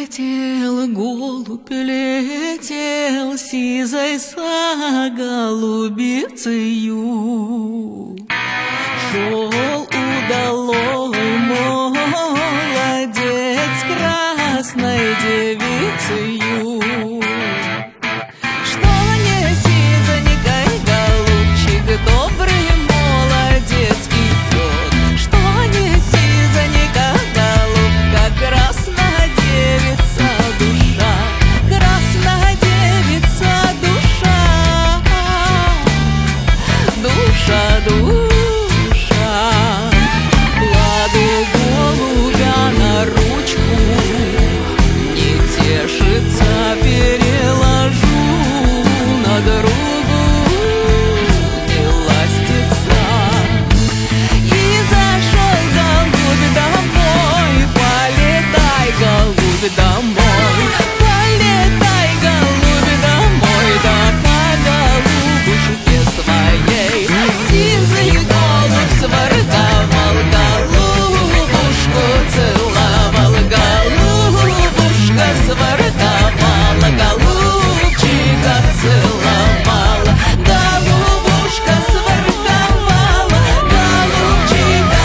Летел голубь, летел сизой за голубицею. Шел удалой молодец красной девицею. Что неси за некой, голубчик, добрый молодец идет. Что неси за некой, голубка, красная девица душа, красная девица душа, душа, душа. Кладу голубя на ручку, не тешится, переложу на дорогу, не ластится. И зашел голубь домой, полетай, голубь, домой, полетай, голубь, домой, да по голубушке своей. Сизый голубь сворковал, голубушку целовал, голубушка сворковала, голубчика целовала, голубушка сворковала, голубчика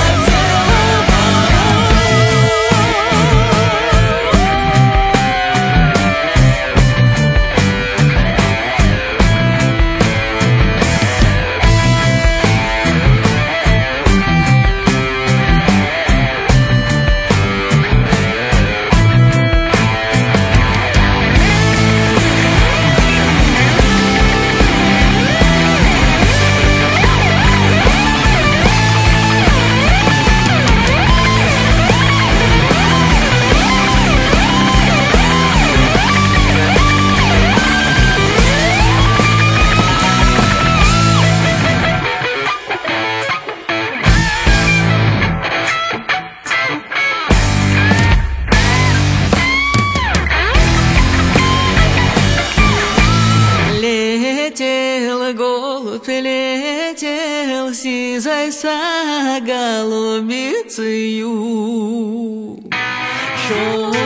Летел голубь, летел сизой за голубицею. Шел